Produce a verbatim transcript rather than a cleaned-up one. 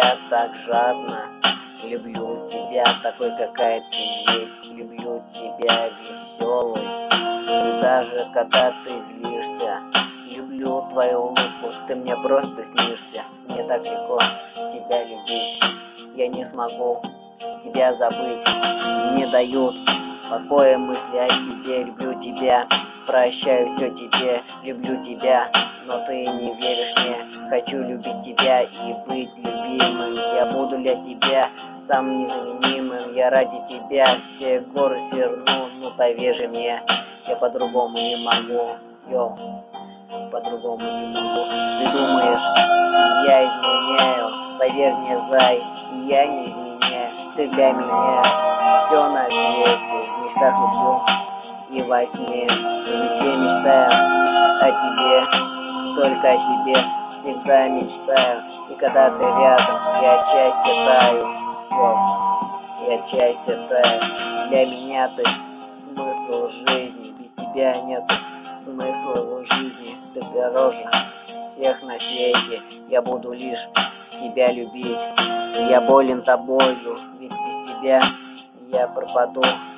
тебя так жадно. Люблю тебя такой, какая ты есть. Люблю тебя веселой. И даже когда ты злишься, люблю твою улыбку. Ты мне просто снишься. Мне так легко тебя любить. Я не смогу тебя забыть. Не дают покоя мысли о тебе. Люблю тебя, прощаю все тебе. Люблю тебя, но ты не веришь мне. Хочу любить тебя и быть любимым. Я буду для тебя самым незаменимым. Я ради тебя все горы сверну. Ну поверь мне, я по-другому не могу. Йоу, по-другому не могу. Ты думаешь, я изменяю? Поверь мне, зай, я не изменяю. Ты для меня все на свете. В мечтах люблю и во сне. Везде мечтаю о тебе, только о тебе. Всегда мечтаю. И когда ты рядом, я счастье таю. Йоу, я счастье таю. Для меня ты смысл жизни. Без тебя нет смысла в жизни. Ты дороже всех на свете. Я буду лишь тебя любить. Я болен тобою, ведь без тебя я пропаду.